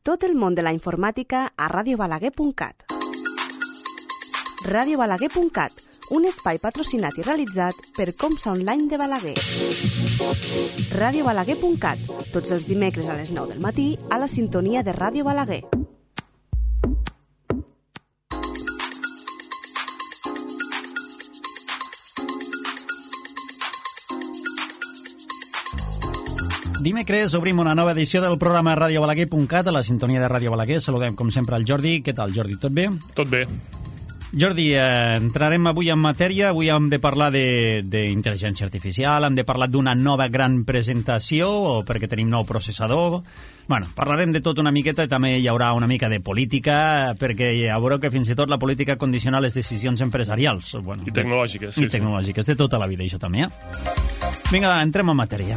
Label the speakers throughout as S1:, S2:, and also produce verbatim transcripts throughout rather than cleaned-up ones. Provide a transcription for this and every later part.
S1: Tot el món de la informàtica a ràdio balaguer punt cat. ràdio balaguer punt cat, un espai patrocinat i realitzat per Comsa Online de Balaguer. ràdio balaguer punt cat, tots els dimecres a les nou del matí a la sintonia de Ràdio Balaguer.
S2: Dimecres obrim una nova edició del programa ràdio balaguer punt cat a la sintonia de Ràdio Balaguer. Saludem, com sempre, el Jordi. Què tal, Jordi? Tot bé?
S3: Tot bé.
S2: Jordi, eh, entrarem avui en matèria. Avui hem de parlar d'intel·ligència artificial, hem de parlar d'una nova gran presentació, perquè tenim nou processador. Bueno, parlarem de tot una miqueta i també hi haurà una mica de política, perquè ja veureu que fins i tot la política condiciona les decisions empresarials. Bueno,
S3: I tecnològiques, sí.
S2: I tecnològiques, de tota la vida, això també, eh? Vinga, entrem en matèria.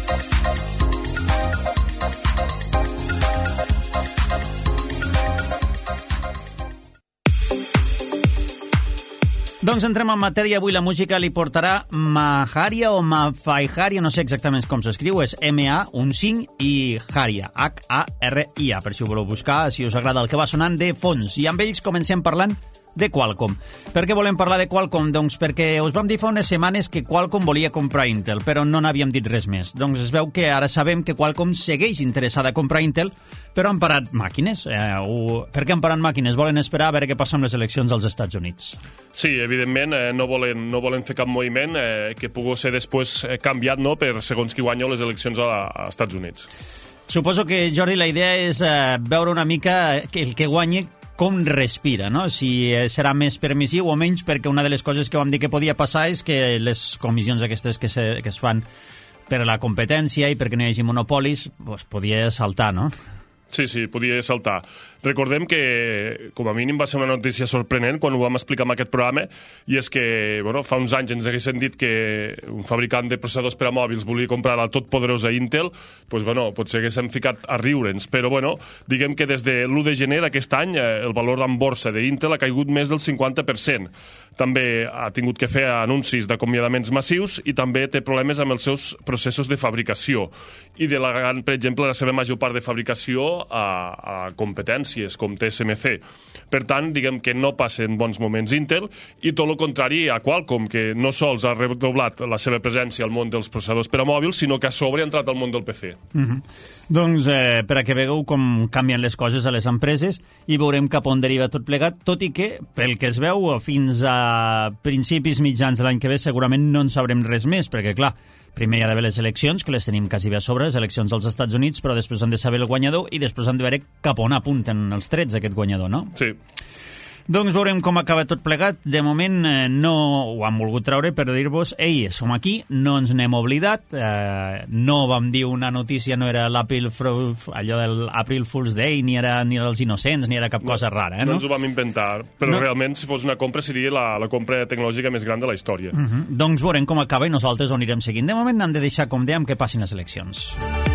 S2: Doncs entrem en matèria. Avui la música li portarà Maharia o Mafaiharia, no sé exactament com s'escriu, és M A, un cinc, i Haria, H A R I A, per si ho voleu buscar, si us agrada el que va sonant de fons. I amb ells comencem parlant de Qualcomm. Per què volem parlar de Qualcomm? Doncs perquè us vam dir fa unes setmanes que Qualcomm volia comprar Intel, però no n'havíem dit res més. Doncs es veu que ara sabem que Qualcomm segueix interessada a comprar Intel, però han parat màquines. Eh, o... Per què han parat màquines? Volen esperar a veure què passa amb les eleccions als Estats Units.
S3: Sí, evidentment, eh, no, volen, no volen fer cap moviment eh, que pugui ser després eh, canviat, no?, per segons qui guanya les eleccions als Estats Units.
S2: Suposo que, Jordi, la idea és eh, veure una mica que el que guanyi com respira, no? Si serà més permissiu o menys, perquè una de les coses que vam dir que podia passar és que les comissions aquestes que, se, que es fan per a la competència i perquè no hi hagi monopolis, pues, podia saltar, no?
S3: Sí, sí, podia saltar. Recordem que, com a mínim, va ser una notícia sorprenent quan ho vam explicar en aquest programa, i és que, bueno, fa uns anys ens haguessin dit que un fabricant de processadors per a mòbils volia comprar la totpoderosa Intel, doncs, bueno, potser haguéssim ficat a riure'ns, però, bueno, diguem que des de l'u de gener d'aquest any eh, el valor en borsa d'Intel ha caigut més del cinquanta per cent. També ha tingut que fer anuncis d'acomiadaments massius i també té problemes amb els seus processos de fabricació i delegant, per exemple, la seva major part de fabricació a, a competències com T S M C. Per tant, diguem que no passen bons moments Intel i tot el contrari a Qualcomm, que no sols ha redoblat la seva presència al món dels processadors per a mòbils, sinó que a sobre ha entrat al món del P C.
S2: Mm-hmm. Doncs eh, per a que vegeu com canvien les coses a les empreses i veurem cap on deriva tot plegat, tot i que, pel que es veu, fins a principis mitjans de l'any que ve segurament no en sabrem res més, perquè, clar, primer hi ha d'haver les eleccions, que les tenim quasi bé a sobre, les eleccions als Estats Units, però després han de saber el guanyador i després han de veure cap on apunten els trets aquest guanyador, no?
S3: Sí.
S2: Doncs veurem com acaba tot plegat. De moment eh, no ho han volgut treure per dir-vos, ei, som aquí, no ens n'hem oblidat, eh, no vam dir una notícia, no era l'April allò del April Fool's Day, ni era ni els innocents, ni era cap no, cosa rara, eh, no?
S3: No ens ho vam inventar, però no. Realment, si fos una compra, seria la, la compra tecnològica més gran de la història.
S2: Uh-huh. Doncs veurem com acaba i nosaltres ho anirem seguint. De moment hem de deixar, com dèiem, que passin les eleccions.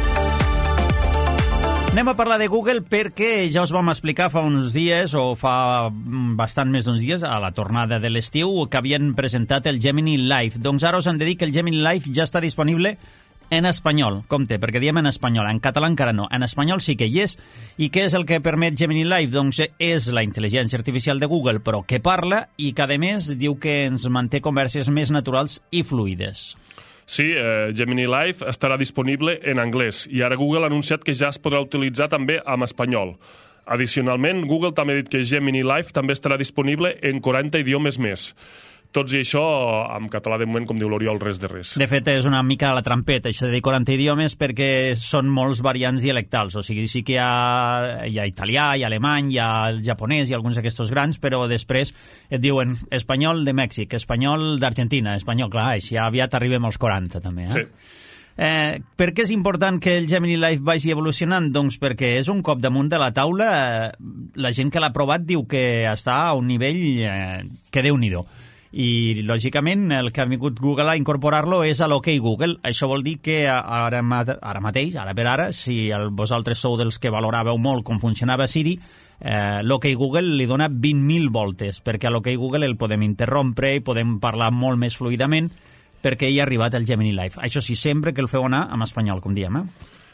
S2: Anem a parlar de Google perquè ja us vam explicar fa uns dies, o fa bastant més d'uns dies, a la tornada de l'estiu, que havien presentat el Gemini Live. Doncs ara us hem de dir que el Gemini Live ja està disponible en espanyol. Compte, perquè diem en espanyol, en català encara no. En espanyol sí que hi és. I què és el que permet Gemini Live? Doncs és la intel·ligència artificial de Google, però que parla i que, a més, diu que ens manté converses més naturals i fluides.
S3: Sí, eh, Gemini Live estarà disponible en anglès i ara Google ha anunciat que ja es podrà utilitzar també en espanyol. Addicionalment, Google també ha dit que Gemini Live també estarà disponible en quaranta idiomes més. Tots i això, en català de moment, com diu l'Oriol, res de res.
S2: De fet, és una mica la trampeta, això de dir quaranta idiomes, perquè són molts variants dialectals. O sigui, sí que hi ha, hi ha italià, hi ha alemany, hi ha el japonès, hi ha alguns d'aquestos grans, però després et diuen espanyol de Mèxic, espanyol d'Argentina, espanyol, clar, així aviat arribem als quaranta, també, eh?
S3: Sí.
S2: Eh, per què és important que el Gemini Live vagi evolucionant? Doncs perquè és un cop damunt de la taula. Eh, la gent que l'ha provat diu que està a un nivell eh, que Déu-n'hi-do. I, lògicament, el que ha vingut Google a incorporar-lo és a l'OK Google. Això vol dir que ara, ara mateix, ara per ara, si el, vosaltres sou dels que valoràveu molt com funcionava Siri, eh, l'OK Google li dona vint mil voltes, perquè a l'OK Google el podem interrompre i podem parlar molt més fluidament, perquè hi ha arribat el Gemini Live. Això sí, sempre que el feu anar en espanyol, com diem, eh?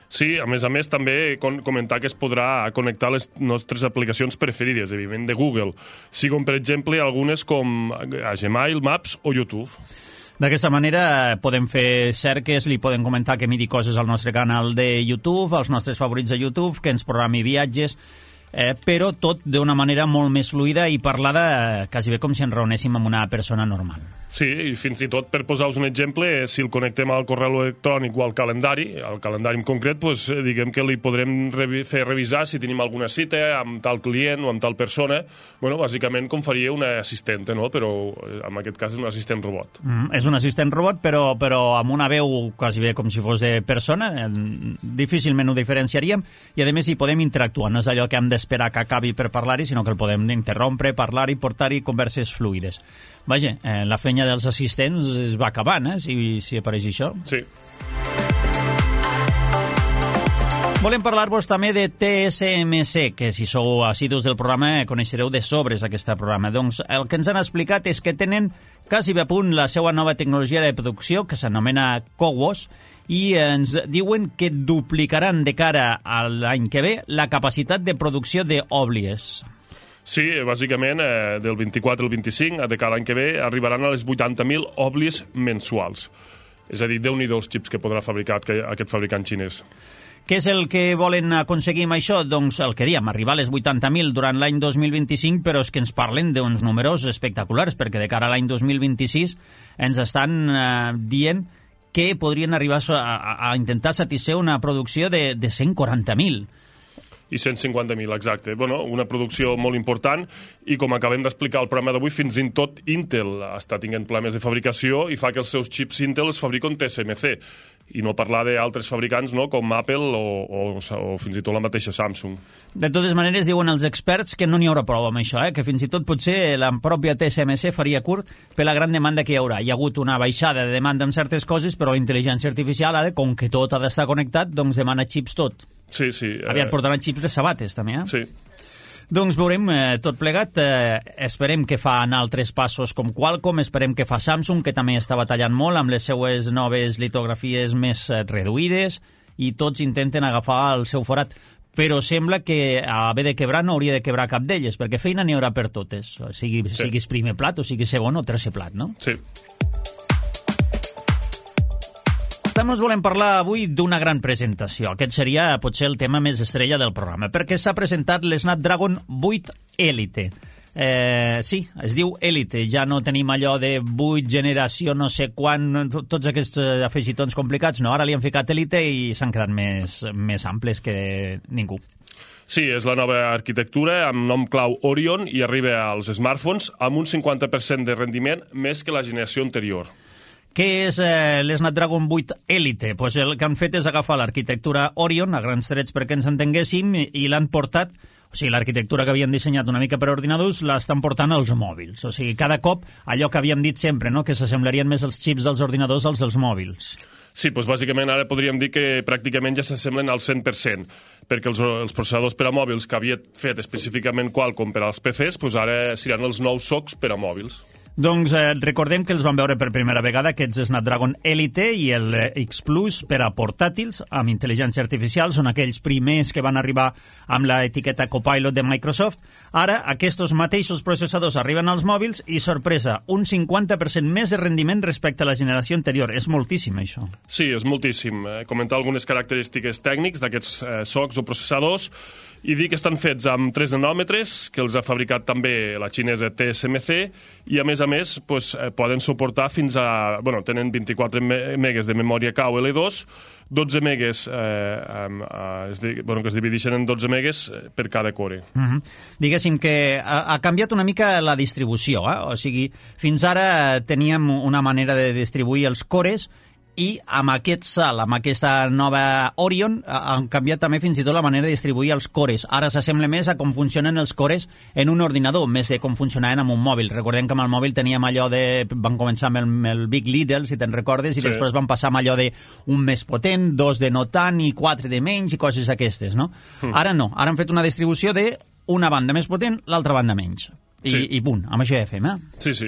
S3: Sí, a més a més també comentar que es podrà connectar les nostres aplicacions preferides, evidentment de Google, sigui com per exemple algunes com Gmail, Maps o YouTube.
S2: D'aquesta manera podem fer cerques, li podem comentar que miri coses al nostre canal de YouTube, als nostres favorits de YouTube, que ens programi viatges, eh, però tot d'una manera molt més fluida i parlada eh, quasi bé com si ens reunéssim amb una persona normal.
S3: Sí, i fins i tot, per posar-vos un exemple, si el connectem al correu electrònic o al calendari, al calendari en concret, pues, diguem que li podrem revi fer revisar si tenim alguna cita amb tal client o amb tal persona. Bueno, bàsicament com faria una assistente, no? Però en aquest cas és un assistent robot.
S2: Mm, és un assistent robot, però, però amb una veu quasi bé com si fos de persona. Difícilment ho diferenciaríem i, a més, hi podem interactuar. No és allò que hem d'esperar que acabi per parlar-hi, sinó que el podem interrompre, parlar-hi, portar-hi converses fluides. Vaja, eh, la feina dels assistents es va acabant, eh, si, si apareix això.
S3: Sí.
S2: Volem parlar-vos també de T S M C, que si sou assidus del programa coneixereu de sobres aquest programa. Doncs el que ens han explicat és que tenen quasi a punt la seva nova tecnologia de producció, que s'anomena CoWoS, i ens diuen que duplicaran de cara a l'any que ve la capacitat de producció d'òblies.
S3: Sí, bàsicament, eh, del vint-i-quatre al vint-i-cinc, de cada any que ve, arribaran a les vuitanta mil òblies mensuals. És a dir, déu-n'hi-do els xips que podrà fabricar aquest fabricant xinès.
S2: Què és el que volen aconseguir amb això? Doncs el que diem, arribar a les vuitanta mil durant l'any dos mil vint-i-cinc, però és que ens parlen d'uns números espectaculars, perquè de cara a l'any dos mil vint-i-sis ens estan eh, dient que podrien arribar a, a, a intentar satisfer una producció de, de cent quaranta mil.
S3: I cent cinquanta mil, exacte. Bueno, una producció molt important i, com acabem d'explicar al programa d'avui, fins i tot Intel està tenint problemes de fabricació i fa que els seus xips Intel es fabriquen T S M C, i no parlar d'altres fabricants, no?, com Apple o, o, o fins i tot la mateixa Samsung.
S2: De totes maneres, diuen els experts que no n'hi haurà prou amb això, eh? Que fins i tot potser la pròpia T S M C faria curt per la gran demanda que hi haurà. Hi ha hagut una baixada de demanda en certes coses, però la intel·ligència artificial, ara, com que tot ha d'estar connectat, doncs demana xips tot.
S3: Sí, sí. Eh...
S2: Aviat portaran xips de sabates, també, eh?
S3: Sí.
S2: Doncs veurem eh, tot plegat. Eh, esperem que fan altres passos com Qualcomm, esperem que fa Samsung, que també està batallant molt amb les seues noves litografies més eh, reduïdes, i tots intenten agafar el seu forat. Però sembla que a haver de quebrar no hauria de quebrar cap d'elles, perquè feina n'hi haurà per totes, sigui, sí. siguis primer plat o sigui segon o tercer plat, no?
S3: Sí.
S2: També us volem parlar avui d'una gran presentació. Aquest seria potser el tema més estrella del programa, perquè s'ha presentat l'Snapdragon vuit Elite. Eh, sí, es diu Elite, ja no tenim allò de vuit generació, no sé quan, tots aquests afegitons complicats, no, ara li han ficat Elite i s'han quedat més, més amples que ningú.
S3: Sí, és la nova arquitectura amb nom clau Orion i arriba als smartphones amb un cinquanta per cent de rendiment més que la generació anterior.
S2: Què és eh, l'Snapdragon vuit Elite? Pues el que han fet és agafar l'arquitectura Orion, a grans trets perquè ens entenguéssim, i, i l'han portat, o sigui, l'arquitectura que havien dissenyat una mica per ordinadors l'estan portant als mòbils. O sigui, cada cop allò que havíem dit sempre, no?, que s'assemblarien més els xips dels ordinadors als dels mòbils.
S3: Sí, doncs bàsicament ara podríem dir que pràcticament ja s'assemblen al cent per cent, perquè els, els processadors per a mòbils que havia fet específicament Qualcomm per als P Cs, doncs ara seran els nous socs per a mòbils.
S2: Doncs eh, recordem que els vam veure per primera vegada, aquests Snapdragon Elite i el X Plus per a portàtils amb intel·ligència artificial, són aquells primers que van arribar amb la etiqueta Copilot de Microsoft. Ara aquests mateixos processadors arriben als mòbils i, sorpresa, un cinquanta per cent més de rendiment respecte a la generació anterior. És moltíssim, això.
S3: Sí, és moltíssim. Eh, comentar algunes característiques tècnics d'aquests eh, socs o processadors i dir que estan fets amb tres nanòmetres, que els ha fabricat també la xinesa T S M C, i a més a més pues, eh, poden suportar fins a... Bueno, tenen vint-i-quatre megues de memòria K O L dos, dotze megues eh, eh, es, bueno, que es divideixen en dotze megues per cada core.
S2: Mm-hmm. Diguéssim que ha, ha canviat una mica la distribució, eh? O sigui, fins ara teníem una manera de distribuir els cores i amb aquest salt, amb aquesta nova Orion, han canviat també fins i tot la manera de distribuir els cores. Ara s'assembla més a com funcionen els cores en un ordinador, més de com funcionaven amb un mòbil. Recordem que amb el mòbil teníem allò de... Van començar amb el, el Big Little, si te'n recordes, i sí. Després van passar amb allò de un més potent, dos de no tant i quatre de menys i coses aquestes, no? Mm. Ara no, ara han fet una distribució de una banda més potent, l'altra banda menys. I, sí. I punt, amb això ja fem, eh?
S3: Sí, sí.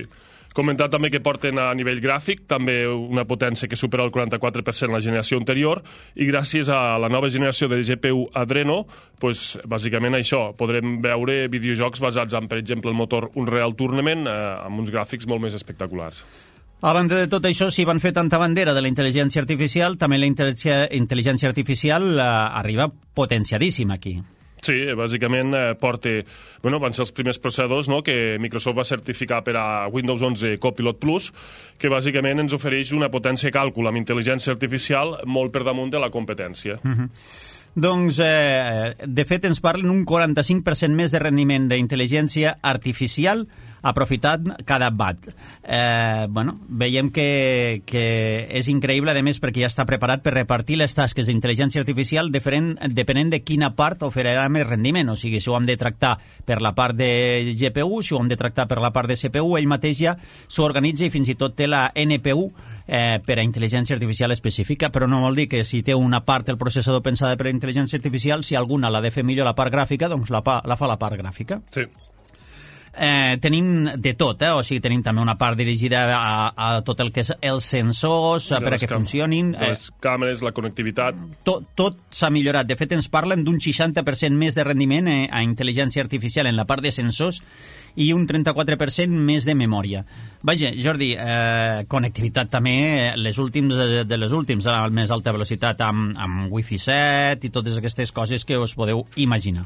S3: Comentar també que porten a nivell gràfic també una potència que supera el quaranta-quatre per cent la generació anterior i gràcies a la nova generació de G P U Adreno, pues, bàsicament això, podrem veure videojocs basats en, per exemple, el motor Unreal Tournament eh, amb uns gràfics molt més espectaculars.
S2: A banda de tot això, si van fer tanta bandera de la intel·ligència artificial, també la intel·ligència artificial eh, arriba potenciadíssima aquí.
S3: Sí, bàsicament eh, porta... Bueno, van ser els primers processadors, no?, que Microsoft va certificar per a Windows onze Copilot Plus, que bàsicament ens ofereix una potència de càlcul amb intel·ligència artificial molt per damunt de la competència.
S2: Mm-hmm. Doncs, eh, de fet, ens parlen un quaranta-cinc per cent més de rendiment d'intel·ligència artificial aprofitant cada watt. Eh, bueno, veiem que, que és increïble, a més, perquè ja està preparat per repartir les tasques d'intel·ligència artificial depenent, depenent de quina part oferirà més rendiment. O sigui, si ho hem de tractar per la part de G P U, si ho hem de tractar per la part de C P U, ell mateix ja s'organitza i fins i tot té la N P U eh, per a intel·ligència artificial específica, però no vol dir que si té una part del processador pensada per a intel·ligència artificial, si alguna l'ha de fer millor la part gràfica, doncs la, la fa la part gràfica.
S3: Sí.
S2: Eh, tenim de tot, eh? O sigui, tenim també una part dirigida a, a tot el que és els sensors, de per a que funcionin.
S3: Les eh, càmeres, la connectivitat...
S2: Tot, tot s'ha millorat. De fet, ens parlen d'un seixanta per cent més de rendiment eh, a intel·ligència artificial en la part de sensors i un trenta-quatre per cent més de memòria. Vaja, Jordi, eh, connectivitat també, les últims de les últims, a la més alta velocitat amb, amb Wi-Fi set i totes aquestes coses que us podeu imaginar.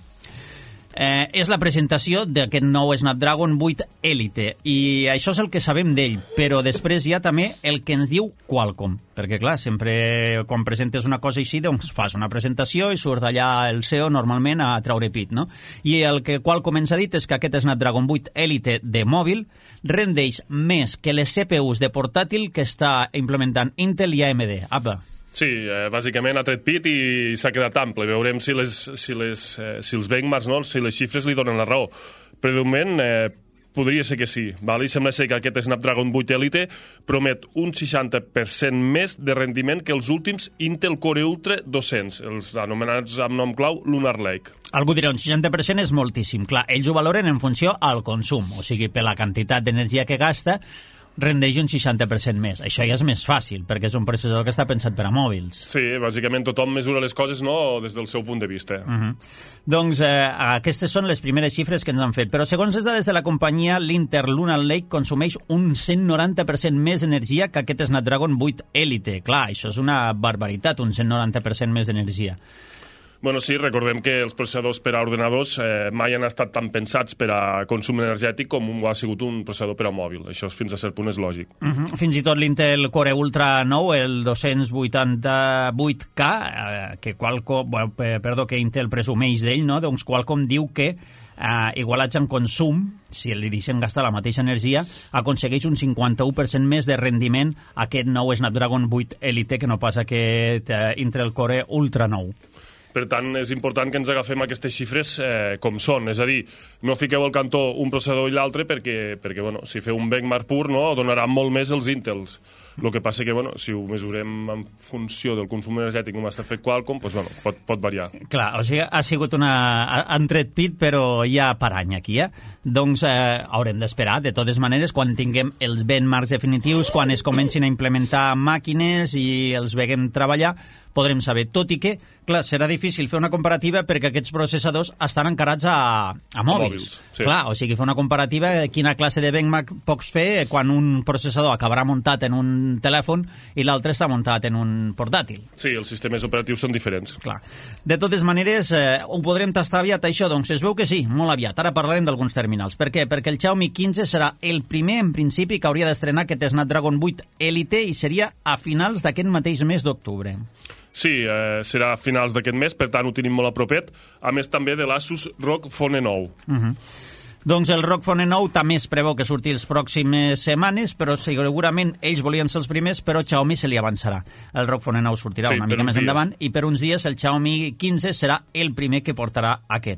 S2: Eh, és la presentació d'aquest nou Snapdragon vuit Elite i això és el que sabem d'ell, però després hi ha també el que ens diu Qualcomm, perquè clar, sempre quan presentes una cosa així doncs fas una presentació i surt allà el C E O normalment a treure pit, no? I el que Qualcomm ens ha dit és que aquest Snapdragon vuit Elite de mòbil rendeix més que les C P Us de portàtil que està implementant Intel i A M D. Apa!
S3: Sí, eh, bàsicament ha tret pit i s'ha quedat ample. Veurem si, les, si, les, eh, si els benchmarks, no? Si les xifres li donen la raó. Però de moment eh, podria ser que sí. Val? I sembla ser que aquest Snapdragon vuit Elite promet un seixanta per cent més de rendiment que els últims Intel Core Ultra dos-cents, els anomenats amb nom clau Lunar Lake.
S2: Algú dirà, un seixanta per cent és moltíssim. Clar, ells ho valoren en funció al consum, o sigui, per la quantitat d'energia que gasta, rendeix un seixanta per cent més. Això ja és més fàcil, perquè és un processador que està pensat per a mòbils.
S3: Sí, bàsicament tothom mesura les coses, no?, des del seu punt de vista.
S2: Uh-huh. Doncs eh, aquestes són les primeres xifres que ens han fet, però segons les dades de la companyia, l'Intel Lunar Lake consumeix un cent noranta per cent més energia que aquest Snapdragon vuit Elite. Clar, això és una barbaritat, un cent noranta per cent més d'energia.
S3: Bueno, sí, recordem que els processadors per a ordenadors eh, mai han estat tan pensats per a consum energètic com ho ha sigut un processador per a mòbil. Això fins a cert punt és lògic.
S2: Uh-huh. Fins i tot l'Intel Core Ultra nou, el dos-cents vuitanta-vuit K, eh, que Qualcomm, bueno, perdó, que Intel presumeix d'ell, no? Doncs Qualcomm diu que eh, igualats en consum, si li deixen gastar la mateixa energia, aconsegueix un cinquanta-u per cent més de rendiment aquest nou Snapdragon vuit Elite que no pas aquest eh, Intel Core Ultra nou.
S3: Per tant, és important que ens agafem aquestes xifres eh, com són. És a dir, no fiqueu al cantó un processador i l'altre perquè, perquè bueno, si feu un benchmark pur, no, donarà molt més els Intels. El que passa que, bueno, si ho mesurem en funció del consum energètic com està fet Qualcomm, doncs, bueno, pot, pot variar.
S2: Clar, o sigui, ha sigut una... han tret pit, però hi ha parany aquí, eh? Doncs eh, haurem d'esperar. De totes maneres, quan tinguem els benchmarks definitius, quan es comencin a implementar màquines i els veguem treballar, podrem saber. Tot i que, clar, serà difícil fer una comparativa perquè aquests processadors estan encarats a, a mòbils. mòbils sí. Clar, o sigui, fer una comparativa, quina classe de benchmark pots fer quan un processador acabarà muntat en un telèfon i l'altre està muntat en un portàtil.
S3: Sí, els sistemes operatius són diferents.
S2: Clar. De totes maneres, eh, ho podrem tastar aviat, això? Doncs es veu que sí, molt aviat. Ara parlarem d'alguns terminals. Per què? Perquè el Xiaomi quinze serà el primer, en principi, que hauria d'estrenar aquest Snapdragon vuit Elite i seria a finals d'aquest mateix mes d'octubre.
S3: Sí, eh, serà a finals d'aquest mes, per tant ho tenim molt a propet, a més també de l'Asus R O G Phone nou.
S2: Uh-huh. Doncs el R O G Phone nou també es preveu que surti les pròximes setmanes, però segurament ells volien ser els primers, però Xiaomi se li avançarà. El R O G Phone nou sortirà sí, una mica més dies. endavant i per uns dies el Xiaomi quinze serà el primer que portarà aquest.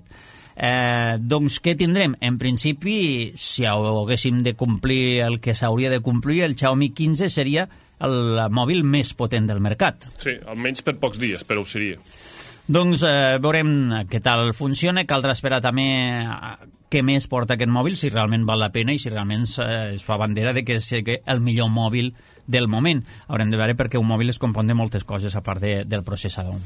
S2: Eh, doncs què tindrem? En principi, si haguéssim de complir el que s'hauria de complir, el Xiaomi quinze seria el mòbil més potent del mercat.
S3: Sí, almenys per pocs dies, però ho seria.
S2: Doncs eh, veurem què tal funciona, caldrà esperar també què més porta aquest mòbil, si realment val la pena i si realment eh, es fa bandera de que sigui el millor mòbil del moment. Haurem de veure perquè un mòbil es compon de moltes coses a part de, del processador.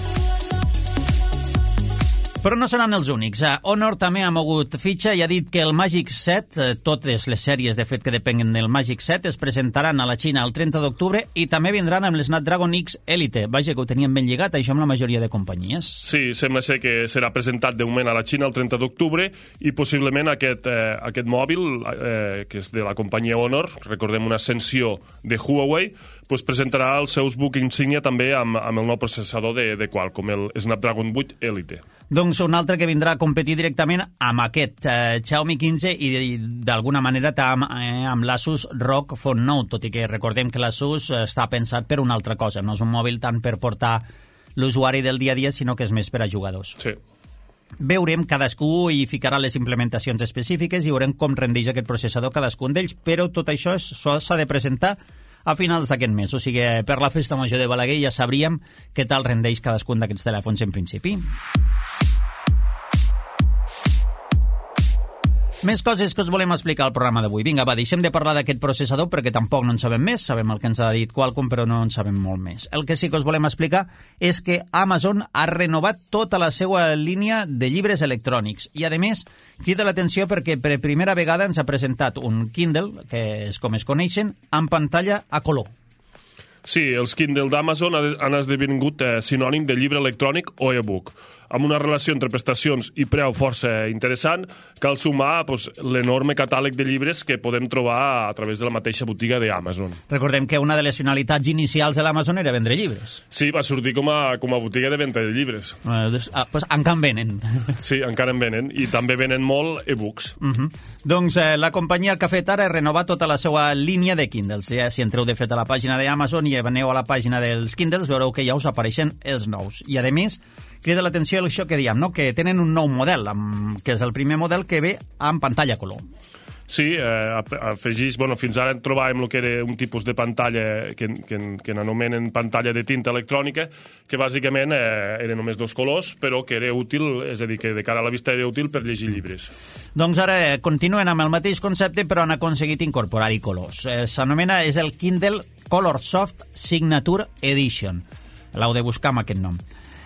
S2: Però no seran els únics. Honor també ha mogut fitxa i ha dit que el Magic set, totes les sèries de fet que depenguen del Magic set, es presentaran a la Xina el trenta d'octubre i també vindran amb l'Snapdragon X Elite. Vaja, que ho tenien ben lligat, això amb la majoria de companyies.
S3: Sí, sembla ser que serà presentat de moment a la Xina el trenta d'octubre i possiblement aquest, eh, aquest mòbil, eh, que és de la companyia Honor, recordem una ascensió de Huawei, pues presentarà els seus buc insígnia també amb, amb el nou processador de, de Qualcomm, el Snapdragon vuit Elite.
S2: Doncs un altre que vindrà a competir directament amb aquest eh, Xiaomi quinze i, i d'alguna manera amb, eh, amb l'Asus R O G Phone nou, tot i que recordem que l'Asus està pensat per una altra cosa, no és un mòbil tant per portar l'usuari del dia a dia, sinó que és més per a jugadors.
S3: Sí.
S2: Veurem, cadascú hi ficarà les implementacions específiques i veurem com rendeix aquest processador cadascun d'ells, però tot això s'ha de presentar a finals d'aquest mes, o sigui, per la festa major de Balaguer ja sabríem què tal rendeix cadascun d'aquests telèfons en principi. Més coses que us volem explicar al programa d'avui. Vinga, va, deixem de parlar d'aquest processador perquè tampoc no en sabem més. Sabem el que ens ha dit Qualcomm, però no en sabem molt més. El que sí que us volem explicar és que Amazon ha renovat tota la seva línia de llibres electrònics i, a més, crida l'atenció perquè per primera vegada ens ha presentat un Kindle, que és com es coneixen, amb pantalla a color.
S3: Sí, els Kindle d'Amazon han esdevingut eh, sinònim de llibre electrònic o e-book. Amb una relació entre prestacions i preu força interessant, cal sumar pues, l'enorme catàleg de llibres que podem trobar a través de la mateixa botiga d'Amazon.
S2: Recordem que una de les finalitats inicials de l'Amazon era vendre llibres.
S3: Sí, va sortir com a, com a botiga de venda de llibres.
S2: Eh, doncs, ah, pues encara en venen.
S3: Sí, encara en venen, i també venen molt e-books.
S2: Uh -huh. Doncs eh, la companyia el que ha fet ara és renovar tota la seva línia de Kindles. Ja, si entreu de fet a la pàgina d'Amazon i aneu a la pàgina dels Kindles, veureu que ja us apareixen els nous. I, a més, crida l'atenció això que diem, no? Que tenen un nou model, amb, que és el primer model que ve amb pantalla color.
S3: Sí, eh, afegeix, bueno, fins ara trobàvem el que era un tipus de pantalla que, que, que anomenen pantalla de tinta electrònica, que bàsicament eh, eren només dos colors, però que era útil, és a dir, que de cara a la vista era útil per llegir llibres.
S2: Doncs ara continuen amb el mateix concepte, però han aconseguit incorporar-hi colors. Eh, s'anomena, és el Kindle Color Soft Signature Edition. L'heu de buscar amb aquest nom.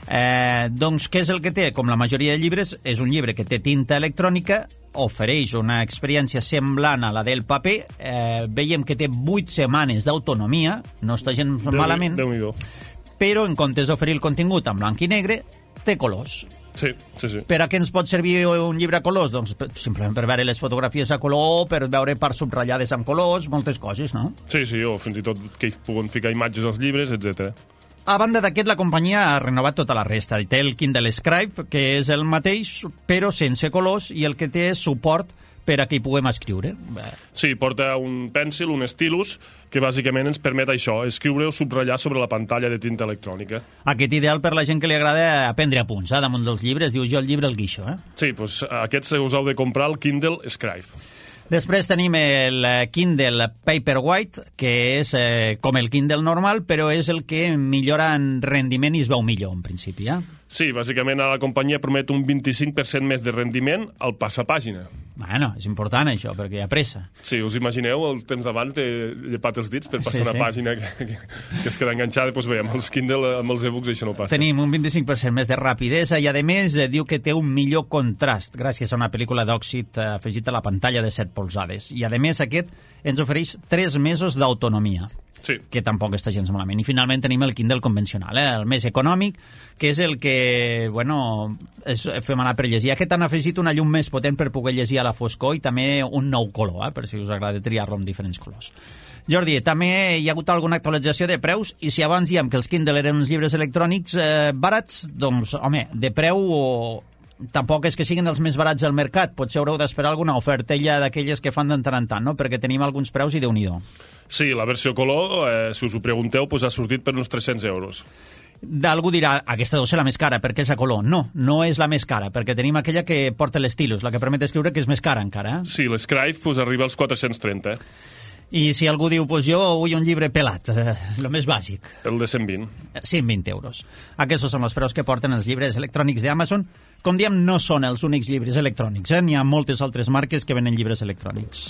S2: Eh, doncs què és el que té? Com la majoria de llibres, és un llibre que té tinta electrònica, ofereix una experiència semblant a la del paper, eh, veiem que té vuit setmanes d'autonomia, no està gens malament,
S3: Déu-n'hi-do.
S2: Però en comptes d'oferir el contingut en blanc i negre, té colors.
S3: Sí, sí, sí.
S2: Per a què ens pot servir un llibre a colors? Doncs simplement per veure les fotografies a color, per veure parts subratllades amb colors, moltes coses, no?
S3: Sí, sí, o fins i tot que hi puguen ficar imatges als llibres, etcètera.
S2: A banda d'aquest, la companyia ha renovat tota la resta. Té el Kindle Scribe, que és el mateix, però sense colors, i el que té és suport per a que hi puguem escriure.
S3: Sí, porta un pèncil, un estilus, que bàsicament ens permet això, escriure o subratllar sobre la pantalla de tinta electrònica.
S2: Aquest ideal per la gent que li agrada aprendre a punts, eh? Damunt dels llibres, diu jo el llibre el guixo. Eh?
S3: Sí, doncs aquest us heu de comprar el Kindle Scribe.
S2: Després tenim el Kindle Paperwhite, que és eh, com el Kindle normal, però és el que millora en rendiment i es veu millor, en principi. Eh?
S3: Sí, bàsicament la companyia promet un vint-i-cinc per cent més de rendiment al passapàgina.
S2: Bueno, és important això, perquè hi ha pressa.
S3: Sí, us imagineu el temps d'abans de llepat els dits per passar sí, sí. una pàgina que, que, que es queda enganxada, doncs bé, amb els Kindle, amb els e-books això no passa.
S2: Tenim un vint-i-cinc per cent més de rapidesa i, a més, eh, diu que té un millor contrast gràcies a una pel·lícula d'òxid eh, afegit a la pantalla de set polzades. I, a més, aquest ens ofereix tres mesos d'autonomia.
S3: Sí.
S2: Que tampoc està gens malament. I finalment tenim el Kindle convencional, eh? El més econòmic, que és el que, bueno, és, fem anar per llegir. Aquest han afegit una llum més potent per poder llegir a la foscor i també un nou color, eh? Per si us agrada triar-lo amb diferents colors. Jordi, també hi ha hagut alguna actualització de preus i si abans diem que els Kindle eren uns llibres electrònics eh, barats, doncs, home, de preu o... tampoc és que siguin els més barats del mercat. Potser haureu d'esperar alguna ofertella d'aquelles que fan de tant en tant, no? Perquè tenim alguns preus i Déu-n'hi-do.
S3: Sí, la versió color, eh, si us ho pregunteu, pues ha sortit per uns tres-cents euros.
S2: D'algú dirà, aquesta deu ser la més cara, perquè és a color. No, no és la més cara, perquè tenim aquella que porta l'estilus, la que permet escriure, que és més cara encara. Eh?
S3: Sí, l'Scribe pues, arriba als quatre-cents trenta.
S2: I si algú diu, pues jo vull un llibre pelat, eh, el més bàsic.
S3: El de cent vint.
S2: cent vint euros. Aquests són els preus que porten els llibres electrònics d'Amazon. Com diem, no són els únics llibres electrònics, eh? N'hi ha moltes altres marques que venen llibres electrònics.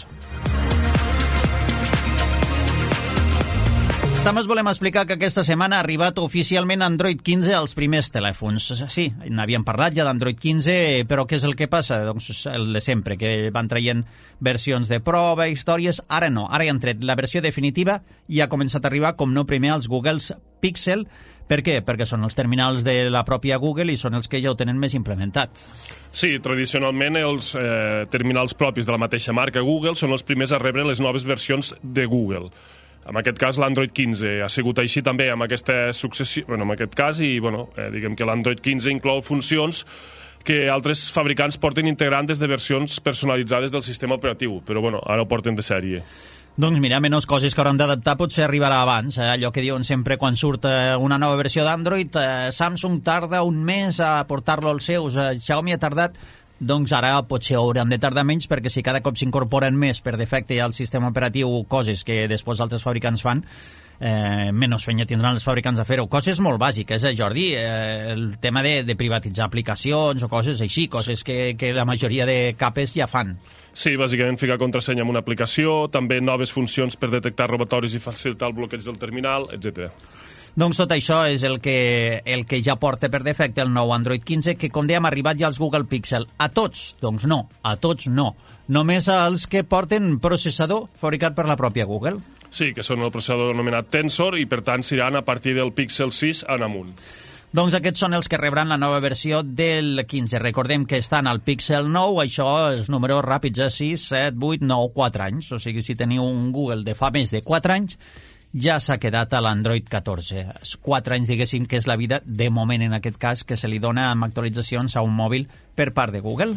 S2: També us volem explicar que aquesta setmana ha arribat oficialment Android quinze als primers telèfons. Sí, n'havíem parlat ja d'Android quinze, però què és el que passa? Doncs el de sempre, que van traient versions de prova, històries. Ara no, ara hi han tret la versió definitiva i ha començat a arribar, com no, primer als Google's Pixel. Per què? Perquè són els terminals de la pròpia Google i són els que ja ho tenen més implementat.
S3: Sí, tradicionalment els eh, terminals propis de la mateixa marca Google són els primers a rebre les noves versions de Google. En aquest cas, l'Android quinze ha sigut així també amb aquesta successió, bueno, en aquest cas, i bueno, eh, diguem que l'Android quinze inclou funcions que altres fabricants porten integrant des de versions personalitzades del sistema operatiu, però bueno, ara ho porten de sèrie.
S2: Doncs mira, menys coses que hauran d'adaptar potser arribarà abans, eh? Allò que diuen sempre quan surt eh, una nova versió d'Android, eh, Samsung tarda un mes a portar-lo als seus, eh, Xiaomi ha tardat. Doncs ara potser hauran de tardar menys, perquè si cada cop s'incorporen més per defecte al sistema operatiu coses que després altres fabricants fan, eh, menys feina tindran els fabricants a fer-ho. Coses molt bàsiques, eh, Jordi? Eh, el tema de, de privatitzar aplicacions o coses així, coses que, que la majoria de capes ja fan.
S3: Sí, bàsicament ficar contrasenya en una aplicació, també noves funcions per detectar robatoris i facilitar el bloqueig del terminal, etcètera.
S2: Doncs tot això és el que, el que ja porta per defecte el nou Android quinze, que com dèiem ha arribat ja als Google Pixel. A tots? Doncs no, a tots no. Només als que porten processador fabricat per la pròpia Google.
S3: Sí, que són el processador anomenat Tensor i per tant seran a partir del Pixel sis en amunt.
S2: Doncs aquests són els que rebran la nova versió del quinze. Recordem que estan al Pixel nou, això és números ràpids, eh? sis, set, vuit, nou, quatre anys. O sigui, si teniu un Google de fa més de quatre anys, ja s'ha quedat a l'Android catorze. quatre anys, diguéssim, que és la vida, de moment en aquest cas, que se li dona amb actualitzacions a un mòbil per part de Google.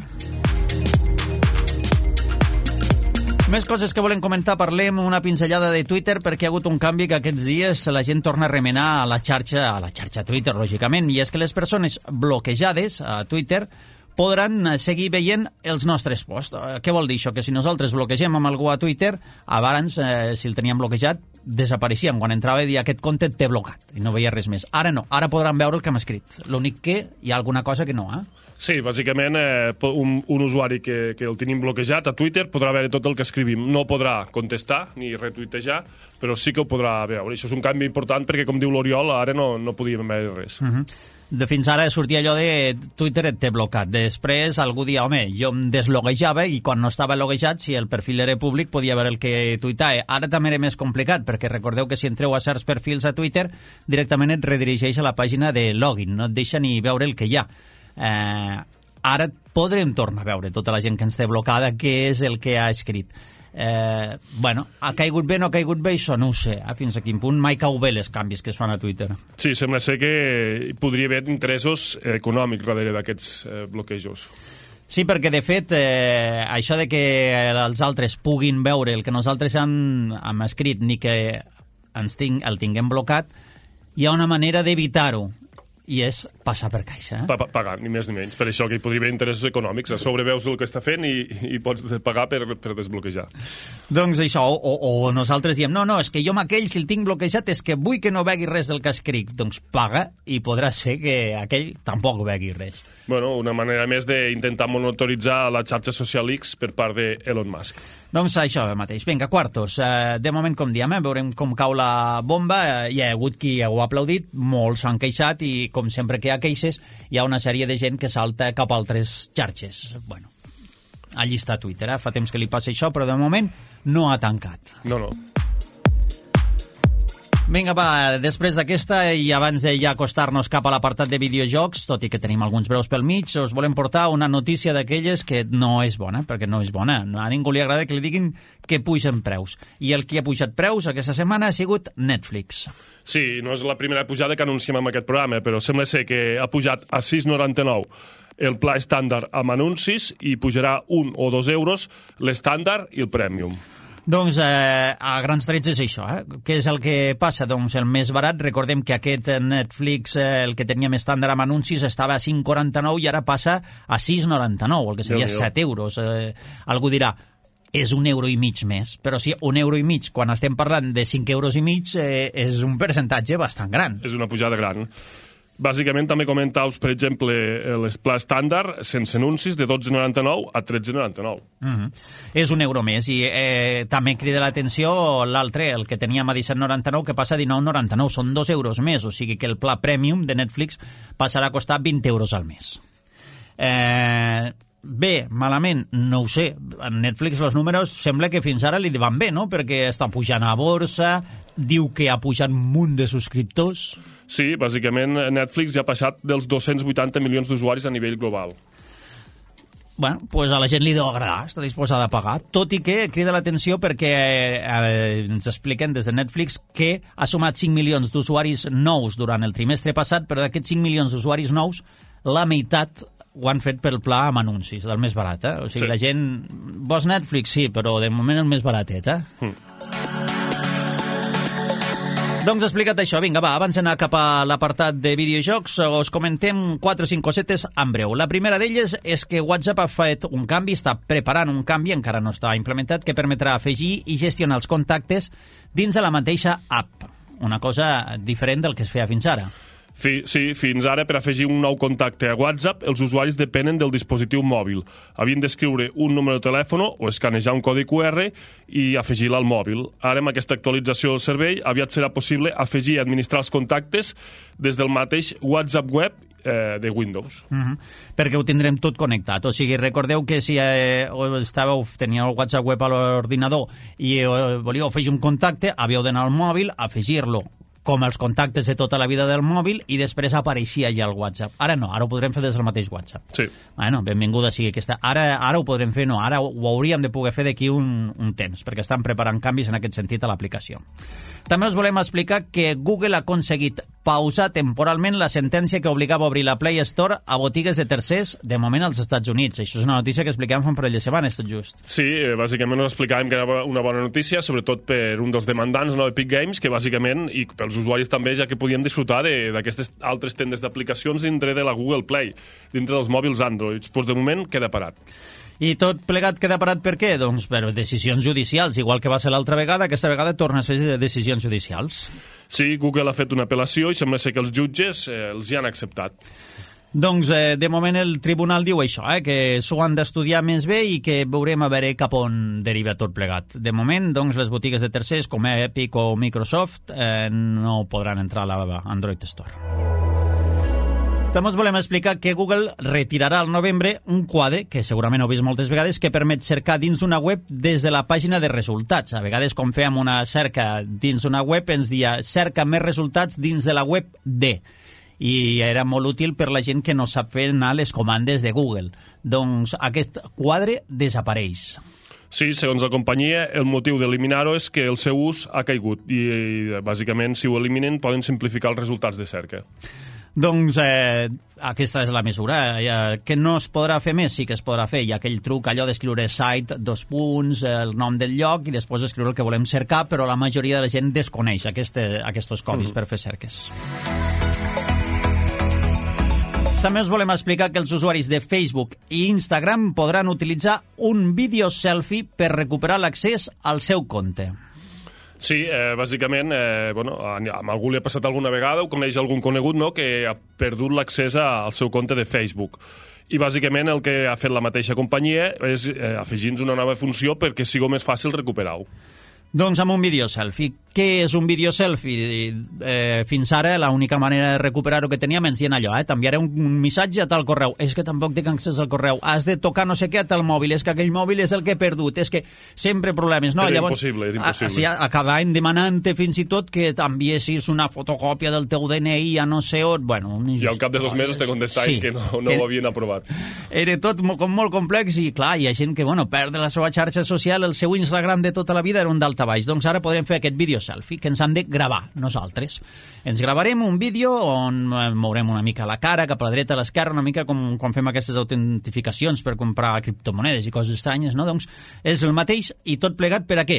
S2: Més coses que volem comentar, parlem una pinzellada de Twitter, perquè hi ha hagut un canvi que aquests dies la gent torna a remenar a la xarxa, a la xarxa Twitter, lògicament, i és que les persones bloquejades a Twitter podran seguir veient els nostres posts. Què vol dir això? Que si nosaltres bloquegem amb algú a Twitter, abans, eh, si el teníem bloquejat, desapareixien. Quan entrava i dir aquest compte té blocat i no veia res més. Ara no, ara podran veure el que hem escrit. L'únic que hi ha alguna cosa que no, eh?
S3: Sí, bàsicament eh, un, un usuari que, que el tenim bloquejat a Twitter podrà veure tot el que escrivim. No podrà contestar ni retuitejar, però sí que ho podrà veure. Això és un canvi important perquè, com diu l'Oriol, ara no, no podíem veure res.
S2: Uh-huh. De fins ara sortia allò de Twitter et té blocat. Després algú dia, home, jo em desloguejava i quan no estava loguejat, si el perfil era públic, podia veure el que tuitava. Ara també era més complicat, perquè recordeu que si entreu a certs perfils a Twitter, directament et redirigeix a la pàgina de login, no et deixa ni veure el que hi ha. Eh, ara podrem tornar a veure tota la gent que ens té blocada què és el que ha escrit. Eh, bueno, ha caigut bé o no ha caigut bé, això no ho sé, eh? Fins a quin punt mai cau bé les canvis que es fan a Twitter.
S3: Sí, sembla ser que podria haver interessos econòmics darrere d'aquests eh, bloquejos.
S2: Sí, perquè de fet eh, això de que els altres puguin veure el que nosaltres hem, hem escrit ni que ens ting, el tinguem blocat, hi ha una manera d'evitar-ho, i és passar per caixa. Eh?
S3: Pa pagar, ni més ni menys. Per això que hi podria haver interessos econòmics. A sobre veus el que està fent i, i pots pagar per, per desbloquejar.
S2: Doncs això, o, o nosaltres diem, no, no, és que jo amb aquell, si el tinc bloquejat, és que vull que no vegui res del que escric. Doncs paga i podràs fer que aquell tampoc vegui res.
S3: Bueno, una manera més d'intentar monitoritzar la xarxa social X per part d'Elon Musk.
S2: Doncs això mateix. Vinga, quartos. De moment, com diem, eh, veurem com cau la bomba. Hi ha hagut qui ho ha aplaudit, molts s'han queixat i, com sempre que hi ha queixes, hi ha una sèrie de gent que salta cap a altres xarxes. Bueno, allí està Twitter, eh? Fa temps que li passa això, però de moment no ha tancat.
S3: No, no.
S2: Vinga, va, després d'aquesta i abans de ja acostar-nos cap a l'apartat de videojocs, tot i que tenim alguns breus pel mig, us volem portar una notícia d'aquelles que no és bona, perquè no és bona. A ningú li agrada que li diguin que pugen preus. I el que ha pujat preus aquesta setmana ha sigut Netflix.
S3: Sí, no és la primera pujada que anunciem en aquest programa, però sembla ser que ha pujat a sis noranta-nou el pla estàndard amb anuncis i pujarà un o dos euros l'estàndard i el Premium.
S2: Doncs eh, a grans trets és això, eh? Què és el que passa? Doncs el més barat, recordem que aquest Netflix, eh, el que teníem estàndard amb anuncis, estava a cinc quaranta-nou i ara passa a sis noranta-nou, el que seria set euros. Eh, algú dirà, és un euro i mig més. Però sí, un euro i mig, quan estem parlant de cinc euros i mig, eh, és un percentatge bastant gran.
S3: És una pujada gran. Bàsicament també comentaus, per exemple, l'Espla estàndard, sense anuncis, de dotze noranta-nou a tretze noranta-nou.
S2: Mm-hmm. És un euro més, i eh, també crida l'atenció l'altre, el que teníem a disset noranta-nou, que passa a dinou noranta-nou, són dos euros més, o sigui que el pla Premium de Netflix passarà a costar vint euros al mes. Eh... Bé, malament, no ho sé. A Netflix els números sembla que fins ara li van bé, no? Perquè està pujant a borsa, diu que ha pujat un munt de subscriptors.
S3: Sí, bàsicament Netflix ja ha passat dels dos-cents vuitanta milions d'usuaris a nivell global.
S2: Bueno, pues a la gent li deu agradar, està disposada a pagar, tot i que crida l'atenció perquè eh, ens expliquen des de Netflix que ha sumat cinc milions d'usuaris nous durant el trimestre passat, però d'aquests cinc milions d'usuaris nous, la meitat ho han fet pel pla amb anuncis, del més barat, eh? O sigui, sí. La gent... Vols Netflix? Sí, però de moment el més baratet, eh? Mm. Doncs explica't això, vinga, va, abans d'anar cap a l'apartat de videojocs, us comentem quatre o cinc cosetes en breu. La primera d'elles és que WhatsApp ha fet un canvi, està preparant un canvi, encara no està implementat, que permetrà afegir i gestionar els contactes dins de la mateixa app. Una cosa diferent del que es feia fins ara.
S3: Sí, fins ara, per afegir un nou contacte a WhatsApp, els usuaris depenen del dispositiu mòbil. Havien d'escriure un número de telèfon o escanejar un codi cu erre i afegir-la al mòbil. Ara, amb aquesta actualització del servei, aviat serà possible afegir i administrar els contactes des del mateix WhatsApp web eh, de Windows.
S2: Mm-hmm. Perquè ho tindrem tot connectat. O sigui, recordeu que si eh, estàveu, teníeu el WhatsApp web a l'ordinador i eh, volíeu afegir un contacte, havíeu d'anar al mòbil, afegir-lo com els contactes de tota la vida del mòbil, i després apareixia ja el WhatsApp. Ara no, ara ho podrem fer des del mateix WhatsApp.
S3: Sí.
S2: Bueno, benvinguda sigui aquesta. Ara, ara ho podrem fer, no, ara ho hauríem de poder fer d'aquí un, un temps, perquè estan preparant canvis en aquest sentit a l'aplicació. També us volem explicar que Google ha aconseguit pausar temporalment la sentència que obligava a obrir la Play Store a botigues de tercers, de moment als Estats Units. Això és una notícia que expliquem fa un parell de setmanes, tot just.
S3: Sí, bàsicament us explicàvem que era una bona notícia, sobretot per un dels demandants, no, Epic Games, que bàsicament, i pels usuaris també, ja que podien disfrutar d'aquestes altres tendes d'aplicacions dintre de la Google Play, dintre dels mòbils Android. Pues de moment queda parat.
S2: I tot plegat queda parat per què? Doncs per decisions judicials, igual que va ser l'altra vegada, aquesta vegada torna a ser decisions judicials.
S3: Sí, Google ha fet una apel·lació i sembla ser que els jutges eh, els hi han acceptat.
S2: Doncs, eh, de moment, el tribunal diu això, eh, que s'ho han d'estudiar més bé i que veurem a veure cap on deriva tot plegat. De moment, doncs, les botigues de tercers, com Epic o Microsoft, eh, no podran entrar a la Android Store. També us volem explicar que Google retirarà al novembre un quadre, que segurament heu vist moltes vegades, que permet cercar dins d'una web des de la pàgina de resultats. A vegades, quan fèiem una cerca dins d'una web, ens dia cerca més resultats dins de la web de... i era molt útil per la gent que no sap fer anar les comandes de Google. Doncs aquest quadre desapareix.
S3: Sí, segons la companyia, el motiu d'eliminar-ho és que el seu ús ha caigut i, i bàsicament, si ho eliminen, poden simplificar els resultats de cerca.
S2: Doncs eh, aquesta és la mesura. Eh, que no es podrà fer més? Sí que es podrà fer. Hi ha aquell truc, allò d'escriure site, dos punts, el nom del lloc i després escriure el que volem cercar, però la majoria de la gent desconeix aquests aquests codis mm-hmm. per fer cerques. També us volem explicar que els usuaris de Facebook i Instagram podran utilitzar un vídeo selfie per recuperar l'accés al seu compte.
S3: Sí, eh, bàsicament, eh, bueno, a, a algú li ha passat alguna vegada, o coneix algun conegut, no?, que ha perdut l'accés al seu compte de Facebook. I bàsicament el que ha fet la mateixa companyia és eh, afegir-nos una nova funció perquè sigui més fàcil recuperar-ho.
S2: Doncs amb un vídeo selfie. Què és un vídeo selfie? Eh, fins ara l'única manera de recuperar-ho que teníem ens dient allò, eh? T'enviaré un missatge a tal correu. És que tampoc tinc accés al correu. Has de tocar no sé què a tal mòbil. És que aquell mòbil és el que he perdut. És que sempre problemes. No,
S3: era
S2: llavors,
S3: impossible, era impossible.
S2: A, sí, acabaven demanant-te fins i tot que t'enviessis una fotocòpia del teu D N I a no sé on. Bueno,
S3: I al cap de dos mesos te contestaven sí, que no, no que ho havien aprovat.
S2: Era tot molt, molt complex i, clar, hi ha gent que, bueno, perd la seva xarxa social, el seu Instagram de tota la vida era un daltabaix. Doncs ara podrem fer aquest vídeo selfie que ens hem de gravar nosaltres. Ens gravarem un vídeo on mourem una mica la cara, cap a la dreta, a l'esquerra, una mica com quan fem aquestes autentificacions per comprar criptomonedes i coses estranyes, no? Doncs és el mateix i tot plegat per a què?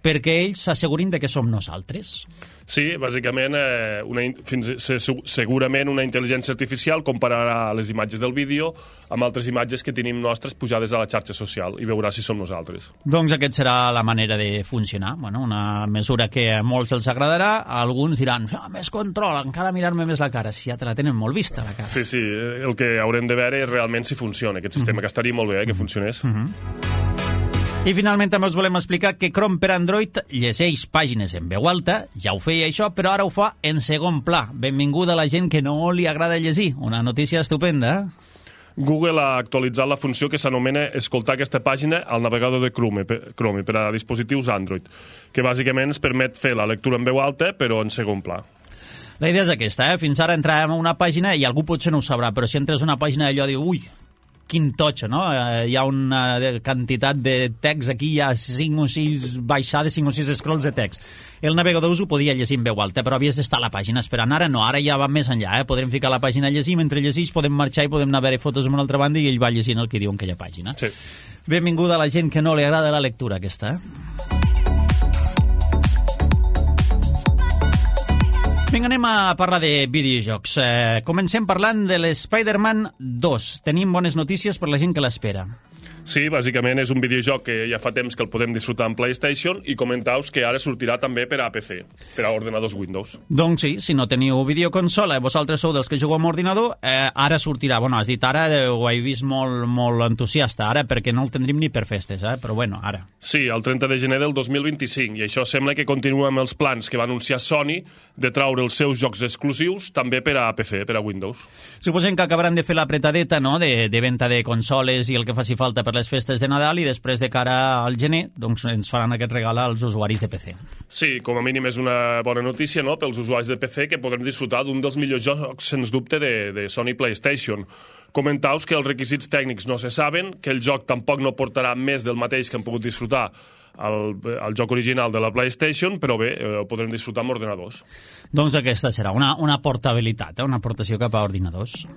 S2: perquè ells s'assegurin de que som nosaltres.
S3: Sí, bàsicament, eh, una, fins, se, segurament una intel·ligència artificial compararà les imatges del vídeo amb altres imatges que tenim nostres pujades a la xarxa social i veurà si som nosaltres.
S2: Doncs aquest serà la manera de funcionar. Bueno, una mesura que a molts els agradarà, a alguns diran, ah, més control, encara mirar-me més la cara, si ja te la tenen molt vista, la cara.
S3: Sí, sí, el que haurem de veure és realment si funciona aquest sistema, mm-hmm. que estaria molt bé eh, que funcionés.
S2: Mm-hmm. I finalment també us volem explicar que Chrome per Android llegeix pàgines en veu alta, ja ho feia això, però ara ho fa en segon pla. Benvinguda a la gent que no li agrada llegir. Una notícia estupenda, eh?
S3: Google ha actualitzat la funció que s'anomena escoltar aquesta pàgina al navegador de Chrome, Chrome per a dispositius Android, que bàsicament ens permet fer la lectura en veu alta, però en segon pla.
S2: La idea és aquesta, eh? Fins ara entràvem a una pàgina i algú potser no ho sabrà, però si entres a una pàgina allò diu, ui, quin totxe, no? Eh, hi ha una quantitat de text aquí, hi ha cinc o sis baixades, cinc o sis scrolls de text. El navegador us ho podia llegir en veu alta, però havies d'estar a la pàgina esperant. Ara no, ara ja va més enllà, eh? Podrem ficar la pàgina a llegir, mentre llegís podem marxar i podem anar a veure fotos en una altra banda i ell va llegint el que diu en aquella pàgina.
S3: Sí.
S2: Benvinguda a la gent que no li agrada la lectura, aquesta, eh? Vinga, anem a parlar de videojocs. Eh, comencem parlant de l'Spider-Man dos. Tenim bones notícies per la gent que l'espera.
S3: Sí, bàsicament és un videojoc que ja fa temps que el podem disfrutar en PlayStation i comentaus que ara sortirà també per a P C, per a ordenadors Windows.
S2: Doncs sí, si no teniu videoconsola, vosaltres sou dels que jugueu amb ordinador, eh, ara sortirà. Bueno, has dit ara, ho he vist molt, molt entusiasta ara, perquè no el tindrim ni per festes, eh? Però bueno, ara.
S3: Sí, el trenta de gener del dos mil vint-i-cinc, i això sembla que continua amb els plans que va anunciar Sony de traure els seus jocs exclusius també per a P C, per a Windows.
S2: Suposem que acabaran de fer l'apretadeta, no?, de, de venda de consoles i el que faci falta per les festes de Nadal, i després de cara al gener doncs ens faran aquest regal als usuaris de P C.
S3: Sí, com a mínim és una bona notícia, no?, pels usuaris de P C, que podrem disfrutar d'un dels millors jocs, sens dubte, de, de Sony PlayStation. Comentaus que els requisits tècnics no se saben, que el joc tampoc no portarà més del mateix que han pogut disfrutar el, el joc original de la PlayStation, però bé, eh, ho podrem disfrutar amb ordinadors.
S2: Doncs aquesta serà una, una portabilitat, eh? Una portació cap a ordinadors.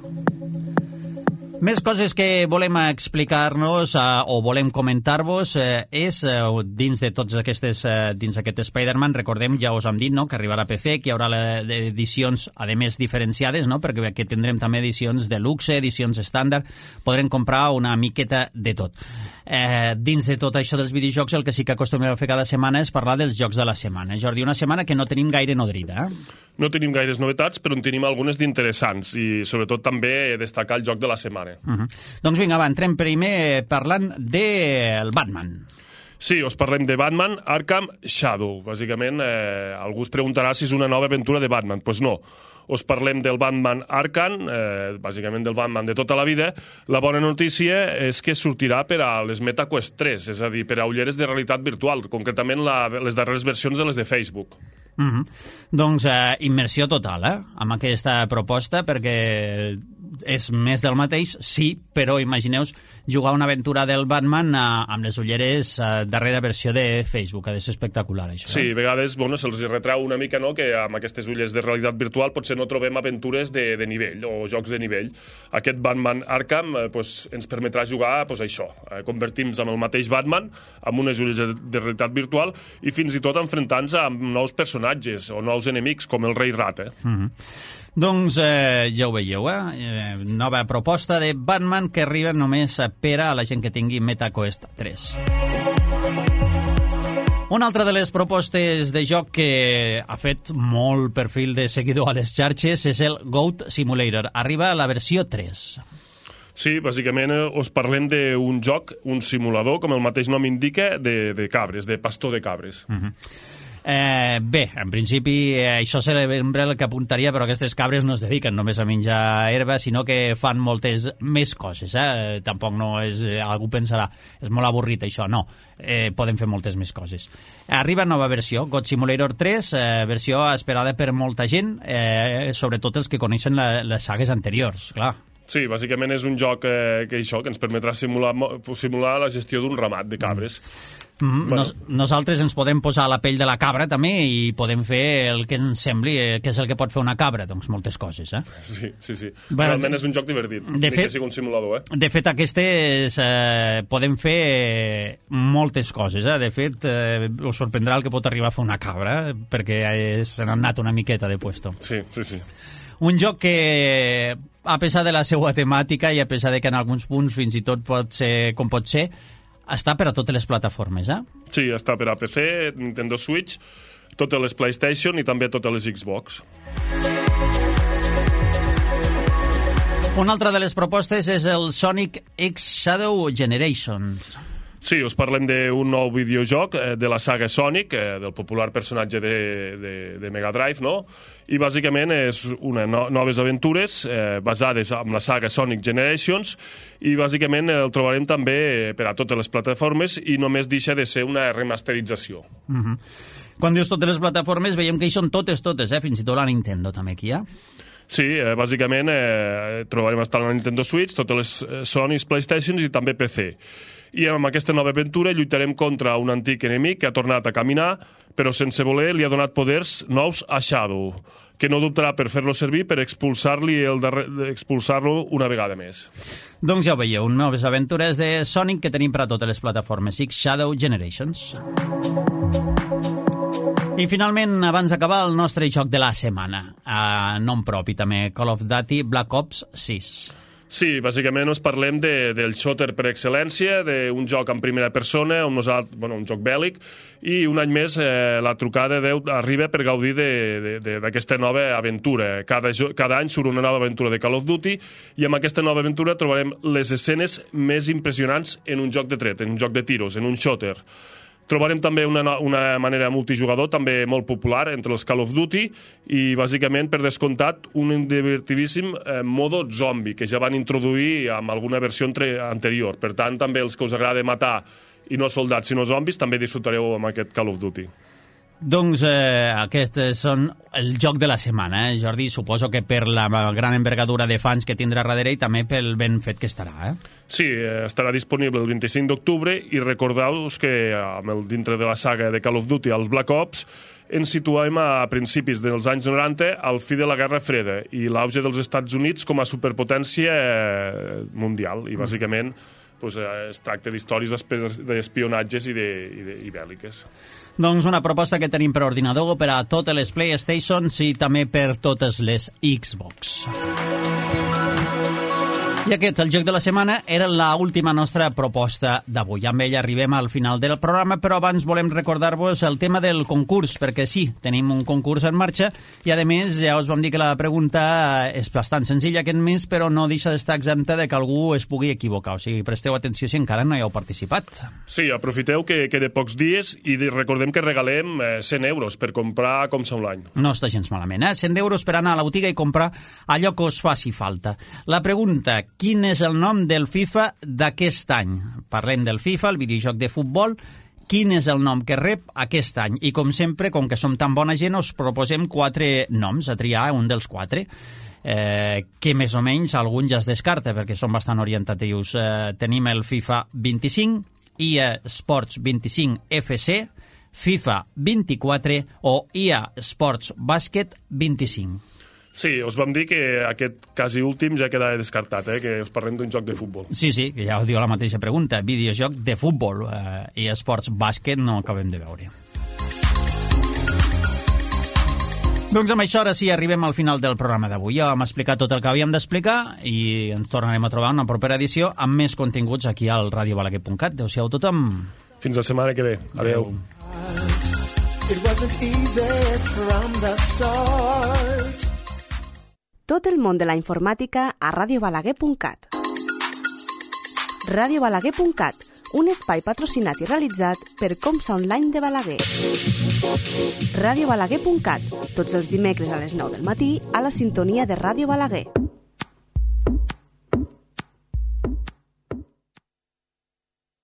S2: Més coses que volem explicar-nos eh, o volem comentar-vos eh, és eh, dins de tots aquestes eh, dins aquest Spider-Man, recordem, ja us hem dit, no?, que arribarà a P C, que hi haurà edicions a més diferenciades, no?, perquè aquí tindrem també edicions de luxe, edicions estàndard, podrem comprar una miqueta de tot. Eh, dins de tot això dels videojocs, el que sí que acostumem a fer cada setmana és parlar dels jocs de la setmana. Jordi, una setmana que no tenim gaire nodrida, eh?
S3: No tenim gaires novetats, però en tenim algunes d'interessants i sobretot també destacar el joc de la setmana.
S2: Uh-huh. Doncs vinga, va, entrem primer parlant del Batman.
S3: Sí, us parlem de Batman Arkham Shadow. Bàsicament, eh, algú es preguntarà si és una nova aventura de Batman. Doncs pues no. Us parlem del Batman Arkham, eh, bàsicament del Batman de tota la vida. La bona notícia és que sortirà per a les MetaQuest tres, és a dir, per a ulleres de realitat virtual, concretament la, les darreres versions de les de Facebook.
S2: Mm-hmm. Doncs eh, immersió total, eh?, amb aquesta proposta, perquè és més del mateix, sí, però imagineu-vos jugar una aventura del Batman eh, amb les ulleres eh, darrera versió de Facebook. Ha de ser espectacular, això.
S3: Sí, a vegades bueno, se'ls retrau una mica, no?, que amb aquestes ulleres de realitat virtual potser no trobem aventures de, de nivell o jocs de nivell. Aquest Batman Arkham eh, pues, ens permetrà jugar pues, això, eh, convertir-nos en el mateix Batman amb unes ulleres de, de realitat virtual i fins i tot enfrontar-nos amb nous personatges o nous enemics com el Rei Rat. Eh?
S2: Mm-hmm. Doncs eh, ja ho veieu, eh? Nova proposta de Batman que arriba només per a la gent que tingui MetaQuest tres. Una altra de les propostes de joc que ha fet molt perfil de seguidor a les xarxes és el Goat Simulator. Arriba a la versió tres.
S3: Sí, bàsicament eh, us parlem d'un joc, un simulador, com el mateix nom indica, de, de cabres, de pastor de cabres.
S2: Uh-huh. Eh, bé, en principi eh, això sempre el que apuntaria, però aquestes cabres no es dediquen només a menjar herba, sinó que fan moltes més coses, eh? Tampoc no és... Eh, algú pensarà, és molt avorrit això, no, eh, poden fer moltes més coses. Arriba nova versió, God Simulator tres, eh, versió esperada per molta gent, eh, sobretot els que coneixen la, les sagues anteriors, clar.
S3: Sí, bàsicament és un joc eh, que això que ens permetrà simular, simular la gestió d'un ramat de cabres.
S2: Mm, bueno. Nos, nosaltres ens podem posar a la pell de la cabra també i podem fer el que ens sembli eh, que és el que pot fer una cabra, doncs moltes coses, eh?
S3: Sí, sí, sí.
S2: Bueno,
S3: realment és un joc divertit,
S2: de
S3: ni
S2: fet,
S3: que sigui un simulador, eh?
S2: De fet, aquestes eh, podem fer moltes coses, eh? De fet, eh, us sorprendrà el que pot arribar a fer una cabra, perquè eh, se n'ha anat una miqueta de puesto.
S3: Sí, sí, sí.
S2: Un joc que, a pesar de la seva temàtica i a pesar de que en alguns punts fins i tot pot ser com pot ser, està per a totes les plataformes, eh?
S3: Sí, està per a P C, Nintendo Switch, totes les PlayStation i també totes les Xbox.
S2: Una altra de les propostes és el Sonic X Shadow Generations.
S3: Sí, us parlem d'un nou videojoc eh, de la saga Sonic, eh, del popular personatge de, de, de Mega Drive, no? I bàsicament és una no, noves aventures eh, basades en la saga Sonic Generations i bàsicament el trobarem també per a totes les plataformes i només deixa de ser una remasterització.
S2: Mm-hmm. Quan dius totes les plataformes veiem que hi són totes, totes, eh? Fins i tot la Nintendo també aquí, eh?
S3: Sí, eh, bàsicament eh, trobarem estar la Nintendo Switch, totes les eh, Sony's, PlayStations i també P C. I amb aquesta nova aventura lluitarem contra un antic enemic que ha tornat a caminar, però sense voler li ha donat poders nous a Shadow, que no dubtarà per fer-lo servir per expulsar-li el darrer, expulsar-lo una vegada més.
S2: Doncs ja ho veieu, noves aventures de Sonic que tenim per a totes les plataformes, X Shadow Generations. I finalment, abans d'acabar, el nostre joc de la setmana, a nom propi també, Call of Duty Black Ops sis.
S3: Sí, bàsicament us parlem de, del shooter per excel·lència, d'un joc en primera persona, un, bueno, un joc bèl·lic, i un any més eh, la trucada de, arriba per gaudir d'aquesta nova aventura. Cada, cada any surt una nova aventura de Call of Duty i amb aquesta nova aventura trobarem les escenes més impressionants en un joc de tret, en un joc de tiros, en un shooter. Trobarem també una, una manera multijugador també molt popular entre els Call of Duty i, bàsicament, per descomptat, un divertidíssim eh, modo zombi que ja van introduir amb alguna versió entre, anterior. Per tant, també els que us agrada matar i no soldats sinó zombis també disfrutareu amb aquest Call of Duty.
S2: Doncs eh, aquest són el joc de la setmana, eh, Jordi? Suposo que per la gran envergadura de fans que tindrà darrere i també pel ben fet que estarà, eh?
S3: Sí, eh, estarà disponible el vint-i-cinc d'octubre i recordeu-vos que amb el, dintre de la saga de Call of Duty, els Black Ops, ens situem a principis dels anys noranta al fi de la Guerra Freda i l'auge dels Estats Units com a superpotència eh, mundial i, bàsicament, pues, eh, es tracta d'històries d'espionatges i, de, i, de, i bèl·liques.
S2: Doncs una proposta que tenim per ordinador, per a totes les PlayStations i també per totes les Xbox. I aquest, el joc de la setmana, era l'última nostra proposta d'avui. Amb ella arribem al final del programa, però abans volem recordar-vos el tema del concurs, perquè sí, tenim un concurs en marxa i, a més, ja us vam dir que la pregunta és bastant senzilla aquest mes, però no deixa d'estar exempta de que algú es pugui equivocar. O sigui, presteu atenció si encara no hi heu participat.
S3: Sí, aprofiteu que queda pocs dies i recordem que regalem cent euros per comprar com sa un any.
S2: No està gens malament, eh? cent euros per anar a la botiga i comprar allò que us faci falta. La pregunta: quin és el nom del FIFA d'aquest any? Parlem del FIFA, el videojoc de futbol. Quin és el nom que rep aquest any? I com sempre, com que som tan bona gent, us proposem quatre noms, a triar un dels quatre, eh, que més o menys algun ja es descarta, perquè són bastant orientatius. Eh, tenim el FIFA vint-i-cinc, E A Sports vint-i-cinc F C, FIFA vint-i-quatre o E A Sports Bàsquet vint-i-cinc.
S3: Sí, us vam dir que aquest quasi últim ja queda descartat, eh? Que us parlem d'un joc de futbol.
S2: Sí, sí, que ja ho diu la mateixa pregunta. Videojoc de futbol eh, i esports bàsquet no acabem de veure. Doncs amb això ara sí arribem al final del programa d'avui. Ja hem explicat tot el que havíem d'explicar i ens tornarem a trobar una propera edició amb més continguts aquí al radio balaguer punt cat. Adéu-siau a tothom.
S3: Fins la setmana que ve. Adéu.
S4: It wasn't easy from the start.
S1: Tot el món de la informàtica a radio balaguer punt cat. radio balaguer punt cat, un espai patrocinat i realitzat per Comsa Online de Balaguer. radio balaguer punt cat, tots els dimecres a les nou del matí a la sintonia de Ràdio Balaguer.